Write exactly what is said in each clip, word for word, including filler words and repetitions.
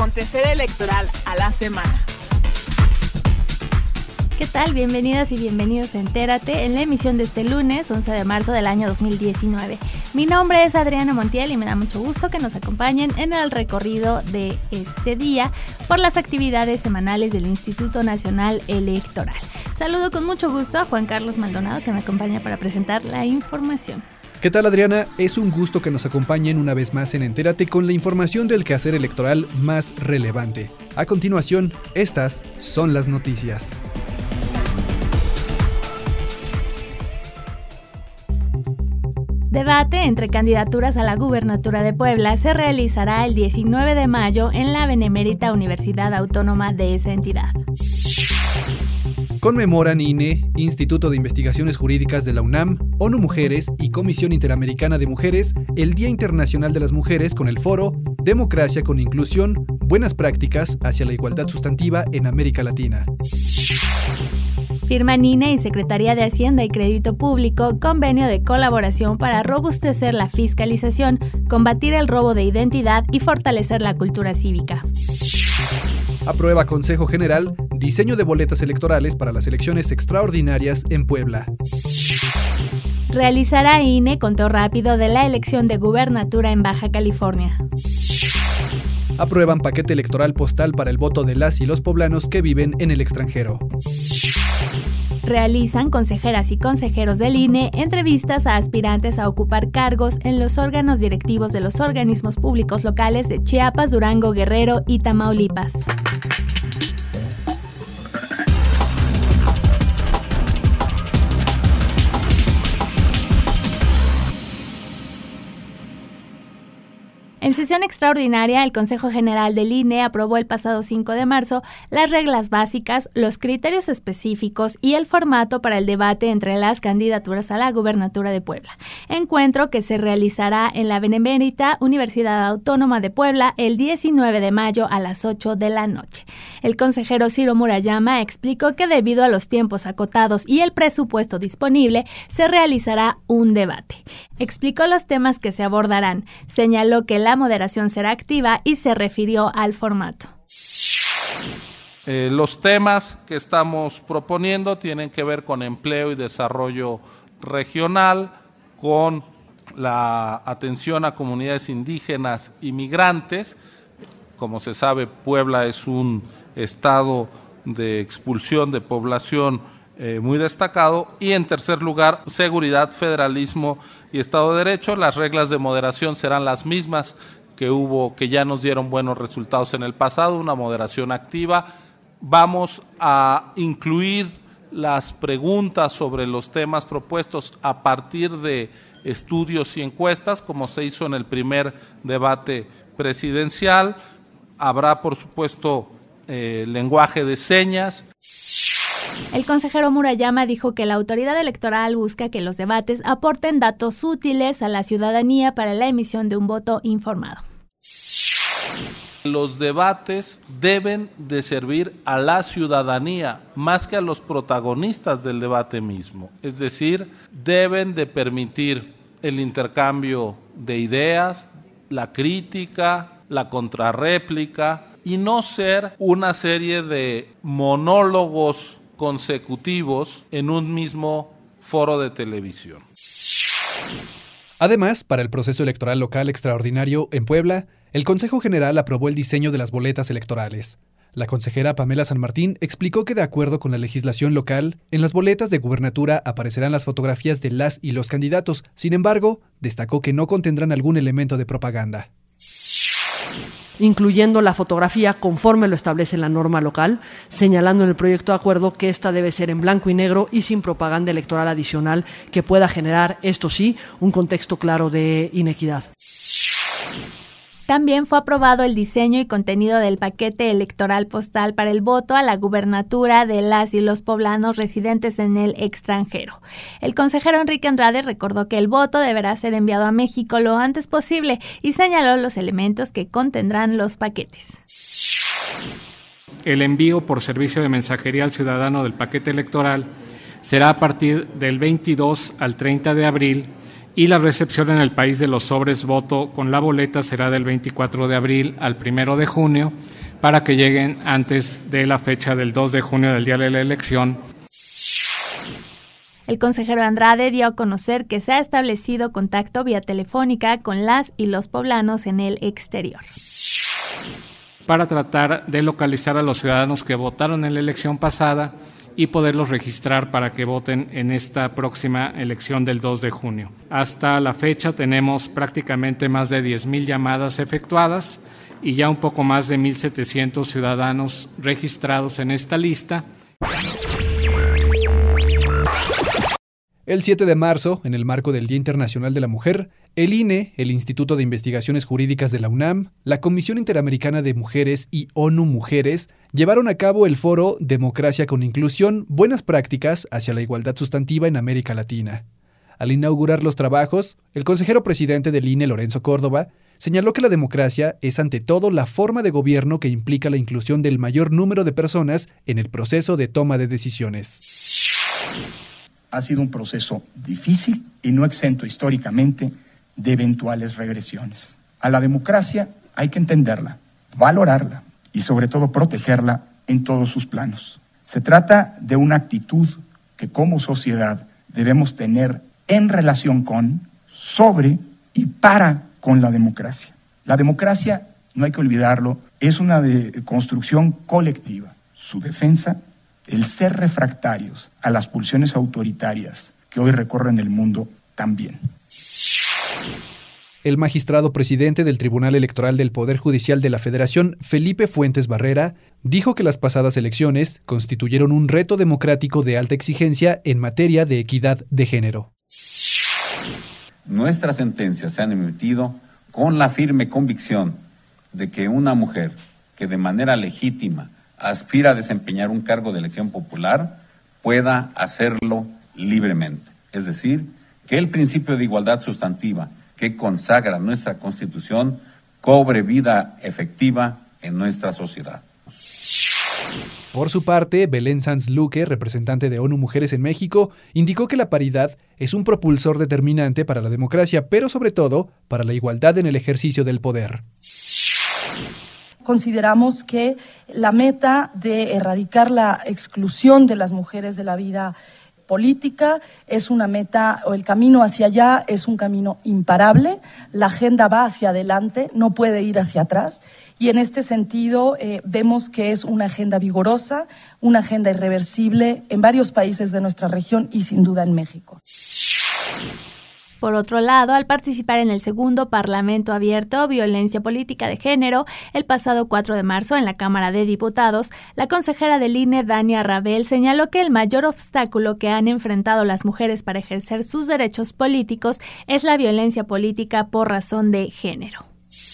acontecer electoral a la semana. ¿Qué tal? Bienvenidas y bienvenidos a Entérate en la emisión de este lunes, once de marzo del año dos mil diecinueve. Mi nombre es Adriana Montiel y me da mucho gusto que nos acompañen en el recorrido de este día por las actividades semanales del Instituto Nacional Electoral. Saludo con mucho gusto a Juan Carlos Maldonado, que me acompaña para presentar la información. ¿Qué tal, Adriana? Es un gusto que nos acompañen una vez más en Entérate con la información del quehacer electoral más relevante. A continuación, estas son las noticias. Debate entre candidaturas a la gubernatura de Puebla se realizará el diecinueve de mayo en la Benemérita Universidad Autónoma de esa entidad. Conmemoran I N E, Instituto de Investigaciones Jurídicas de la UNAM, ONU Mujeres y Comisión Interamericana de Mujeres el Día Internacional de las Mujeres con el foro Democracia con Inclusión, Buenas Prácticas hacia la Igualdad Sustantiva en América Latina. Firman I N E y Secretaría de Hacienda y Crédito Público convenio de colaboración para robustecer la fiscalización, combatir el robo de identidad y fortalecer la cultura cívica. Aprueba Consejo General diseño de boletas electorales para las elecciones extraordinarias en Puebla. Realizará I N E conteo rápido de la elección de gubernatura en Baja California. Aprueban paquete electoral postal para el voto de las y los poblanos que viven en el extranjero. Realizan consejeras y consejeros del I N E entrevistas a aspirantes a ocupar cargos en los órganos directivos de los organismos públicos locales de Chiapas, Durango, Guerrero y Tamaulipas. En sesión extraordinaria, el Consejo General del I N E aprobó el pasado cinco de marzo las reglas básicas, los criterios específicos y el formato para el debate entre las candidaturas a la gubernatura de Puebla. Encuentro que se realizará en la Benemérita Universidad Autónoma de Puebla el diecinueve de mayo a las ocho de la noche. El consejero Ciro Murayama explicó que debido a los tiempos acotados y el presupuesto disponible, se realizará un debate. Explicó los temas que se abordarán, señaló que la moderación será activa y se refirió al formato. Eh, los temas que estamos proponiendo tienen que ver con empleo y desarrollo regional, con la atención a comunidades indígenas y migrantes. Como se sabe, Puebla es un estado de expulsión de población Eh, muy destacado. Y en tercer lugar, seguridad, federalismo y Estado de Derecho. Las reglas de moderación serán las mismas que hubo, que ya nos dieron buenos resultados en el pasado, una moderación activa. Vamos a incluir las preguntas sobre los temas propuestos a partir de estudios y encuestas, como se hizo en el primer debate presidencial. Habrá, por supuesto, eh, lenguaje de señas. El consejero Murayama dijo que la autoridad electoral busca que los debates aporten datos útiles a la ciudadanía para la emisión de un voto informado. Los debates deben de servir a la ciudadanía más que a los protagonistas del debate mismo. Es decir, deben de permitir el intercambio de ideas, la crítica, la contrarréplica y no ser una serie de monólogos consecutivos en un mismo foro de televisión. Además, para el proceso electoral local extraordinario en Puebla, el Consejo General aprobó el diseño de las boletas electorales. La consejera Pamela San Martín explicó que de acuerdo con la legislación local, en las boletas de gubernatura aparecerán las fotografías de las y los candidatos. Sin embargo, destacó que no contendrán algún elemento de propaganda. Incluyendo la fotografía conforme lo establece la norma local, señalando en el proyecto de acuerdo que esta debe ser en blanco y negro y sin propaganda electoral adicional que pueda generar, esto sí, un contexto claro de inequidad. También fue aprobado el diseño y contenido del paquete electoral postal para el voto a la gubernatura de las y los poblanos residentes en el extranjero. El consejero Enrique Andrade recordó que el voto deberá ser enviado a México lo antes posible y señaló los elementos que contendrán los paquetes. El envío por servicio de mensajería al ciudadano del paquete electoral será a partir del veintidós al treinta de abril y la recepción en el país de los sobres voto con la boleta será del veinticuatro de abril al primero de junio para que lleguen antes de la fecha del dos de junio del día de la elección. El consejero Andrade dio a conocer que se ha establecido contacto vía telefónica con las y los poblanos en el exterior, para tratar de localizar a los ciudadanos que votaron en la elección pasada y poderlos registrar para que voten en esta próxima elección del dos de junio. Hasta la fecha tenemos prácticamente más de diez mil llamadas efectuadas y ya un poco más de mil setecientos ciudadanos registrados en esta lista. El siete de marzo, en el marco del Día Internacional de la Mujer, el I N E, el Instituto de Investigaciones Jurídicas de la UNAM, la Comisión Interamericana de Mujeres y ONU Mujeres llevaron a cabo el foro Democracia con Inclusión, Buenas Prácticas hacia la Igualdad Sustantiva en América Latina. Al inaugurar los trabajos, el consejero presidente del I N E, Lorenzo Córdoba, señaló que la democracia es ante todo la forma de gobierno que implica la inclusión del mayor número de personas en el proceso de toma de decisiones. Ha sido un proceso difícil y no exento históricamente de eventuales regresiones. A la democracia hay que entenderla, valorarla y sobre todo protegerla en todos sus planos. Se trata de una actitud que como sociedad debemos tener en relación con, sobre y para con la democracia. La democracia, no hay que olvidarlo, es una de construcción colectiva. Su defensa, el ser refractarios a las pulsiones autoritarias que hoy recorren el mundo también. El magistrado presidente del Tribunal Electoral del Poder Judicial de la Federación, Felipe Fuentes Barrera, dijo que las pasadas elecciones constituyeron un reto democrático de alta exigencia en materia de equidad de género. Nuestras sentencias se han emitido con la firme convicción de que una mujer que de manera legítima aspira a desempeñar un cargo de elección popular, pueda hacerlo libremente. Es decir, que el principio de igualdad sustantiva que consagra nuestra Constitución cobre vida efectiva en nuestra sociedad. Por su parte, Belén Sanz Luque, representante de ONU Mujeres en México, indicó que la paridad es un propulsor determinante para la democracia, pero sobre todo para la igualdad en el ejercicio del poder. Consideramos que la meta de erradicar la exclusión de las mujeres de la vida política es una meta, o el camino hacia allá es un camino imparable. La agenda va hacia adelante, no puede ir hacia atrás. Y en este sentido eh, vemos que es una agenda vigorosa, una agenda irreversible en varios países de nuestra región y sin duda en México. Por otro lado, al participar en el segundo Parlamento Abierto Violencia Política de Género, el pasado cuatro de marzo en la Cámara de Diputados, la consejera del I N E, Dania Rabel, señaló que el mayor obstáculo que han enfrentado las mujeres para ejercer sus derechos políticos es la violencia política por razón de género.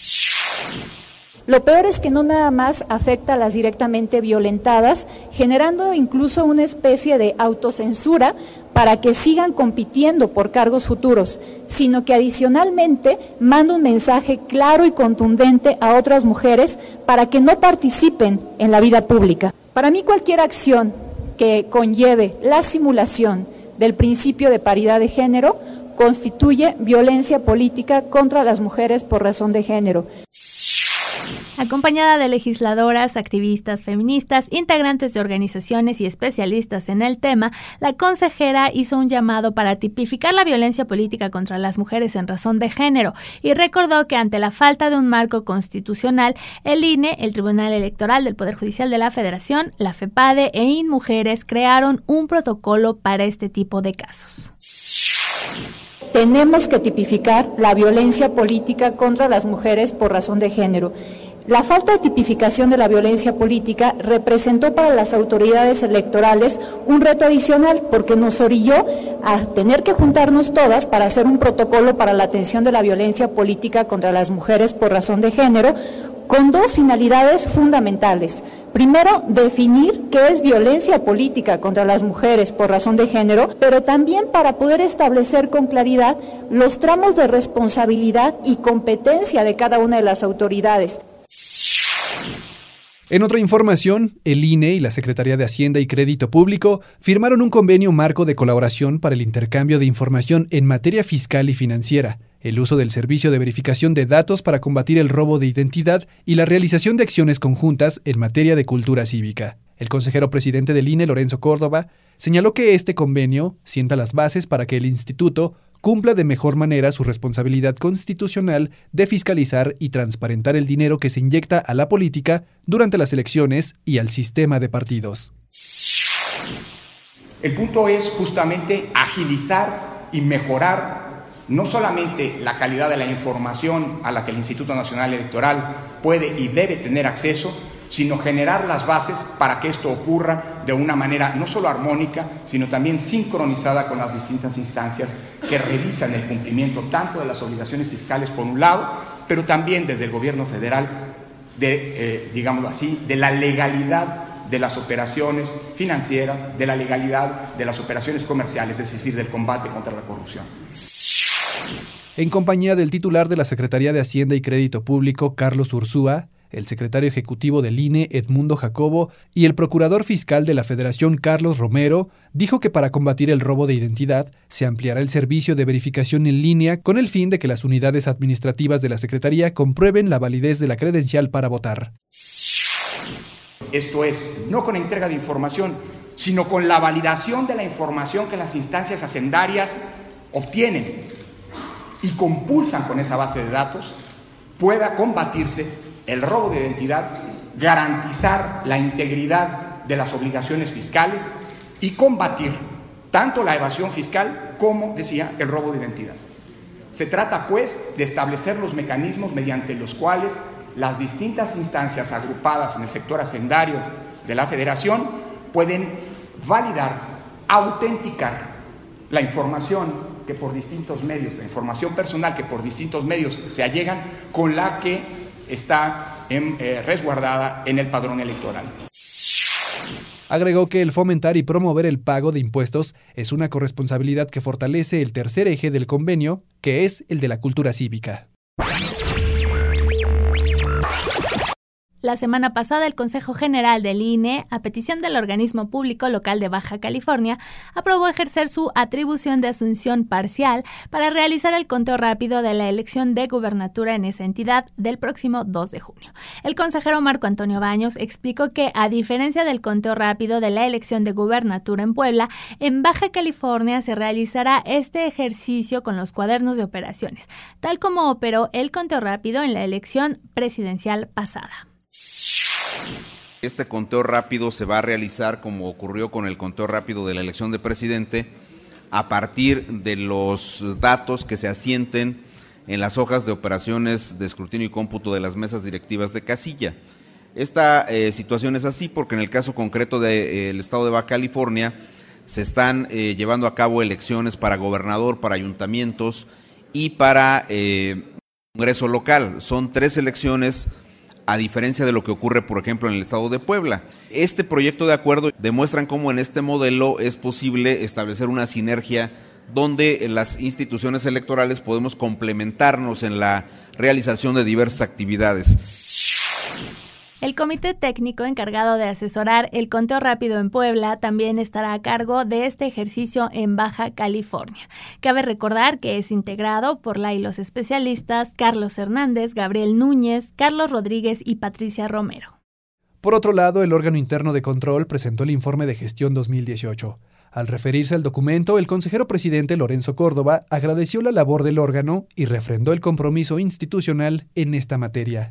Lo peor es que no nada más afecta a las directamente violentadas, generando incluso una especie de autocensura para que sigan compitiendo por cargos futuros, sino que adicionalmente manda un mensaje claro y contundente a otras mujeres para que no participen en la vida pública. Para mí, cualquier acción que conlleve la simulación del principio de paridad de género constituye violencia política contra las mujeres por razón de género. Acompañada de legisladoras, activistas feministas, integrantes de organizaciones y especialistas en el tema, la consejera hizo un llamado para tipificar la violencia política contra las mujeres en razón de género y recordó que ante la falta de un marco constitucional, el I N E, el Tribunal Electoral del Poder Judicial de la Federación, la FEPADE e INMujeres crearon un protocolo para este tipo de casos. Tenemos que tipificar la violencia política contra las mujeres por razón de género. La falta de tipificación de la violencia política representó para las autoridades electorales un reto adicional porque nos orilló a tener que juntarnos todas para hacer un protocolo para la atención de la violencia política contra las mujeres por razón de género, con dos finalidades fundamentales. Primero, definir qué es violencia política contra las mujeres por razón de género, pero también para poder establecer con claridad los tramos de responsabilidad y competencia de cada una de las autoridades. En otra información, el I N E y la Secretaría de Hacienda y Crédito Público firmaron un convenio marco de colaboración para el intercambio de información en materia fiscal y financiera, el uso del servicio de verificación de datos para combatir el robo de identidad y la realización de acciones conjuntas en materia de cultura cívica. El consejero presidente del I N E, Lorenzo Córdoba, señaló que este convenio sienta las bases para que el instituto cumpla de mejor manera su responsabilidad constitucional de fiscalizar y transparentar el dinero que se inyecta a la política durante las elecciones y al sistema de partidos. El punto es justamente agilizar y mejorar no solamente la calidad de la información a la que el Instituto Nacional Electoral puede y debe tener acceso, sino generar las bases para que esto ocurra de una manera no solo armónica, sino también sincronizada con las distintas instancias que revisan el cumplimiento tanto de las obligaciones fiscales por un lado, pero también desde el gobierno federal, de, eh, digámoslo así, de la legalidad de las operaciones financieras, de la legalidad de las operaciones comerciales, es decir, del combate contra la corrupción. En compañía del titular de la Secretaría de Hacienda y Crédito Público, Carlos Ursúa, el secretario ejecutivo del I N E, Edmundo Jacobo, y el procurador fiscal de la Federación, Carlos Romero, dijo que para combatir el robo de identidad se ampliará el servicio de verificación en línea con el fin de que las unidades administrativas de la Secretaría comprueben la validez de la credencial para votar. Esto es, no con entrega de información, sino con la validación de la información que las instancias hacendarias obtienen y compulsan con esa base de datos, pueda combatirse el robo de identidad, garantizar la integridad de las obligaciones fiscales y combatir tanto la evasión fiscal como, decía, el robo de identidad. Se trata, pues, de establecer los mecanismos mediante los cuales las distintas instancias agrupadas en el sector hacendario de la Federación pueden validar, autenticar la información que por distintos medios, la información personal que por distintos medios se allegan con la que está en, eh, resguardada en el padrón electoral. Agregó que el fomentar y promover el pago de impuestos es una corresponsabilidad que fortalece el tercer eje del convenio, que es el de la cultura cívica. La semana pasada, el Consejo General del I N E, a petición del organismo público local de Baja California, aprobó ejercer su atribución de asunción parcial para realizar el conteo rápido de la elección de gubernatura en esa entidad del próximo dos de junio. El consejero Marco Antonio Baños explicó que, a diferencia del conteo rápido de la elección de gubernatura en Puebla, en Baja California se realizará este ejercicio con los cuadernos de operaciones, tal como operó el conteo rápido en la elección presidencial pasada. Este conteo rápido se va a realizar, como ocurrió con el conteo rápido de la elección de presidente, a partir de los datos que se asienten en las hojas de operaciones de escrutinio y cómputo de las mesas directivas de casilla. Esta eh, situación es así porque en el caso concreto del eh, estado de Baja California se están eh, llevando a cabo elecciones para gobernador, para ayuntamientos y para eh, Congreso local. Son tres elecciones, a diferencia de lo que ocurre, por ejemplo, en el estado de Puebla. Este proyecto de acuerdo demuestran cómo en este modelo es posible establecer una sinergia donde las instituciones electorales podemos complementarnos en la realización de diversas actividades. El comité técnico encargado de asesorar el conteo rápido en Puebla también estará a cargo de este ejercicio en Baja California. Cabe recordar que es integrado por la y los especialistas Carlos Hernández, Gabriel Núñez, Carlos Rodríguez y Patricia Romero. Por otro lado, el órgano interno de control presentó el informe de gestión dos mil dieciocho. Al referirse al documento, el consejero presidente Lorenzo Córdoba agradeció la labor del órgano y refrendó el compromiso institucional en esta materia.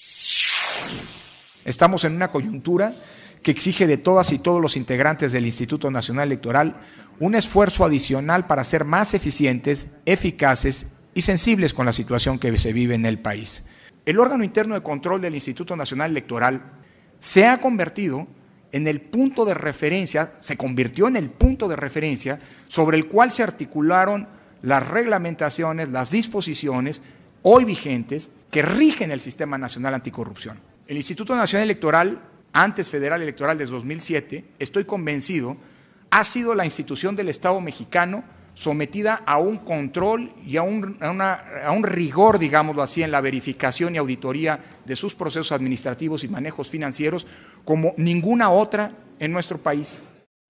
Estamos en una coyuntura que exige de todas y todos los integrantes del Instituto Nacional Electoral un esfuerzo adicional para ser más eficientes, eficaces y sensibles con la situación que se vive en el país. El órgano interno de control del Instituto Nacional Electoral se ha convertido en el punto de referencia, se convirtió en el punto de referencia sobre el cual se articularon las reglamentaciones, las disposiciones hoy vigentes que rigen el Sistema Nacional Anticorrupción. El Instituto Nacional Electoral, antes Federal Electoral desde dos mil siete, estoy convencido, ha sido la institución del Estado mexicano sometida a un control y a un, a, una, a un rigor, digámoslo así, en la verificación y auditoría de sus procesos administrativos y manejos financieros como ninguna otra en nuestro país.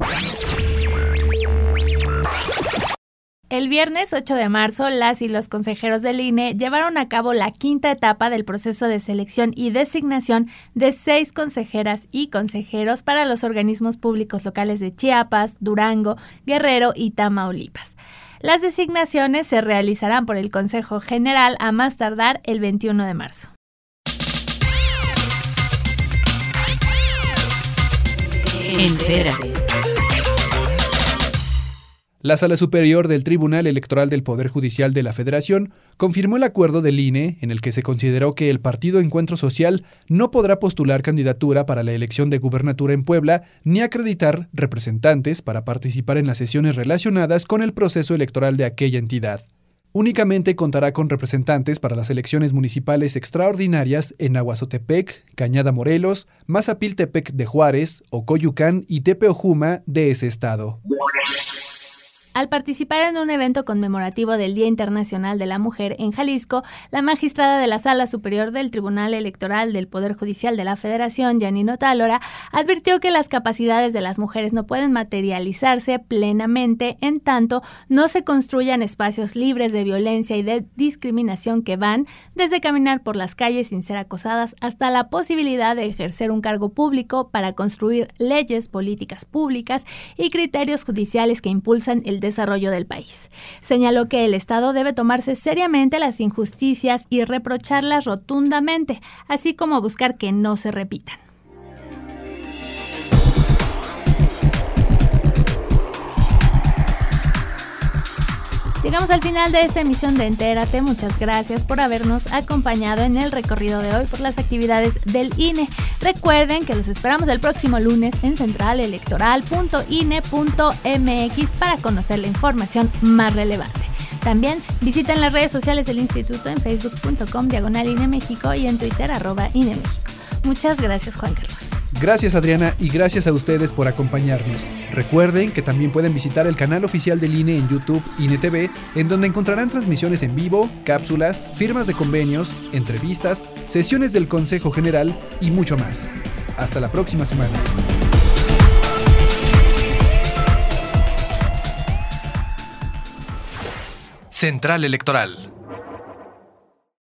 El viernes ocho de marzo, las y los consejeros del I N E llevaron a cabo la quinta etapa del proceso de selección y designación de seis consejeras y consejeros para los organismos públicos locales de Chiapas, Durango, Guerrero y Tamaulipas. Las designaciones se realizarán por el Consejo General a más tardar el veintiuno de marzo. Entérate. La Sala Superior del Tribunal Electoral del Poder Judicial de la Federación confirmó el acuerdo del I N E en el que se consideró que el Partido Encuentro Social no podrá postular candidatura para la elección de gubernatura en Puebla ni acreditar representantes para participar en las sesiones relacionadas con el proceso electoral de aquella entidad. Únicamente contará con representantes para las elecciones municipales extraordinarias en Aguazotepec, Cañada Morelos, Mazapiltepec de Juárez, Ocoyucán y Tepeojuma de ese estado. Al participar en un evento conmemorativo del Día Internacional de la Mujer en Jalisco, la magistrada de la Sala Superior del Tribunal Electoral del Poder Judicial de la Federación, Janine Otálora, advirtió que las capacidades de las mujeres no pueden materializarse plenamente en tanto no se construyan espacios libres de violencia y de discriminación que van desde caminar por las calles sin ser acosadas hasta la posibilidad de ejercer un cargo público para construir leyes, políticas públicas y criterios judiciales que impulsan el desarrollo del país. Señaló que el Estado debe tomarse seriamente las injusticias y reprocharlas rotundamente, así como buscar que no se repitan. Llegamos al final de esta emisión de Entérate. Muchas gracias por habernos acompañado en el recorrido de hoy por las actividades del I N E. Recuerden que los esperamos el próximo lunes en central electoral punto i n e punto m x para conocer la información más relevante. También visiten las redes sociales del Instituto en facebook punto com diagonal I N E México y en Twitter arroba I N E México. Muchas gracias, Juan Carlos. Gracias, Adriana, y gracias a ustedes por acompañarnos. Recuerden que también pueden visitar el canal oficial del I N E en YouTube, I N E T V, en donde encontrarán transmisiones en vivo, cápsulas, firmas de convenios, entrevistas, sesiones del Consejo General y mucho más. Hasta la próxima semana. Central Electoral.